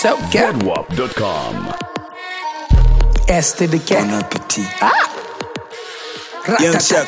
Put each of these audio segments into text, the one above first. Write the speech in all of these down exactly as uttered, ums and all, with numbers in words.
So get Foodwap dot com. S to the cat. Bon appetit. Ah. Young chef.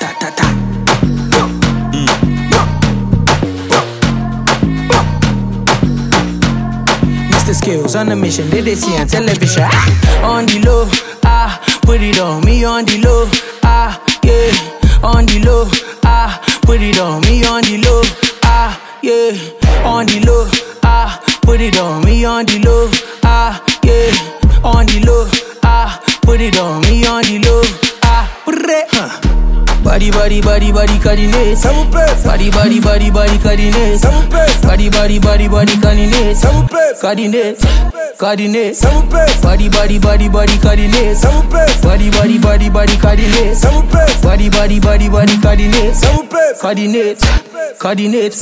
Mister Skills on a mission, did they see on television? Ah. On the low, ah, put it on me on the low, ah, yeah. On the low, ah, put it on me on the low, ah, yeah. On the low, ah, put it on me on the low, ah, yeah. On the low, ah, put it on me on the low, ah, put it, huh. Body, body, body, body, coordinate. Body, body, body, body, coordinate. Body, body, body, body, coordinate. Coordinate, coordinate. Body, body, body, body, coordinate. Body, body, body, body, coordinate. Body, body, body, body, coordinate. Coordinate, coordinate.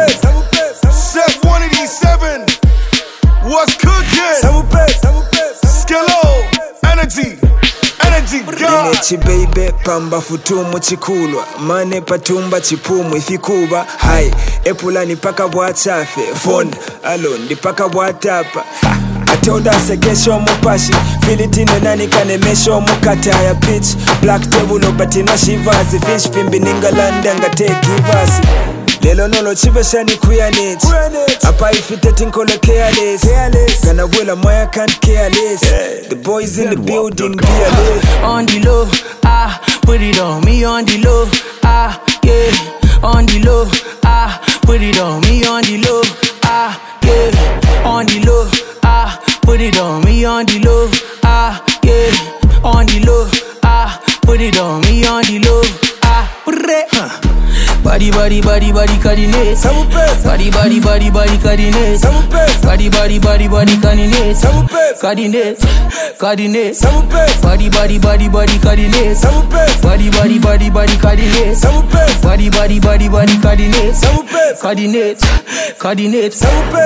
Chef one eighty-seven, what's cooking? Skillo, energy. Linechi baby pamba futumu chikulwa mane patumba chipumu ifikuba hai epulani paka bwachafe phone alone paka bwatapa atoda sekesho mupashi filitino nani kanemesho mukata ya pitch black table obatina shivazi fish pimbi ningalanda ngateki vasi lelo nolo chibeshani kuyaneti apa ifiteti nkolo careless gana wela moya can't care less. The boys in the building be alert. On the low, ah, put it on me on the low, ah, yeah. On the low, ah, put it on me on the low, ah, yeah. On the low, ah, put it on me on the low, ah, yeah. On the low, ah, put it on me on the low, ah, put it, huh. Body, body, body, body, coordinate. Body, body, body, body, coordinate. Body, body, body, body, coordinate. Coordinate, coordinate. Body, body, body, body, coordinate. Body, body, body, body, coordinate. Body, body, body, body, coordinate. Coordinate, coordinate.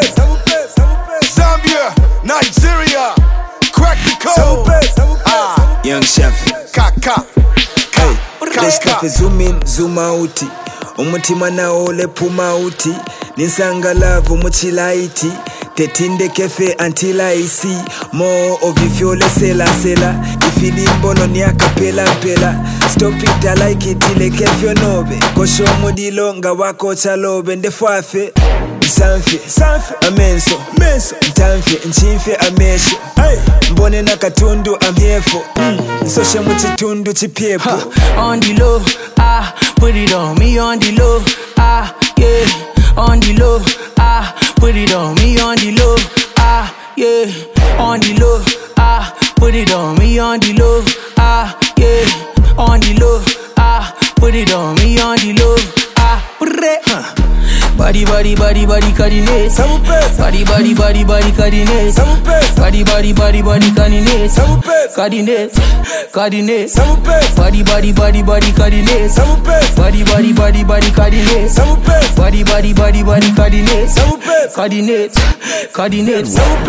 Zambia, Nigeria, crack the code. Ah, Young chef. Kaka. Hey, let's stop zoom in, zoom out. Umutima na ole puma uti Ninsanga love umuchilaiti Tetinde kefe until I see More of you feel sela sela Ifili mbono ni akapela pela Stop it I like it ile kefe nobe Kosho mudilo nga wako chalobe Ndefuafe Sanfe, sanfe, amenso, menso Ntamfe, nchimfe, amesho hey. Mbone na katundu, I'm here for mm. Nsoshe muchitundu, chipiepo huh. On the low, ah, put it on me on the low, ah, yeah. On the low, ah, put it on me on the low, ah, yeah. On the low, ah, put it on me on the low, ah, yeah. On the low, ah, put it on me on the low, ah, put it, huh. Body, body, body, body, coordinate. Body, body, body, body, coordinate. Body, body, body, body, coordinate. Coordinate, coordinate. Body, body, body, body, coordinate. Body, body, body, body, coordinate. Body, body, body, body, coordinate. Coordinate, coordinate.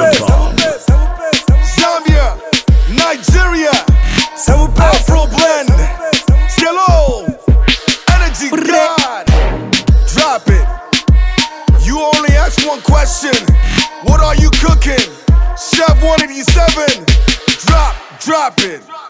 Zambia, Nigeria, Afro blend. Skillo, energy god. Drop it. You only ask one question. What are you cooking? Chef one eighty-seven. Drop, drop it.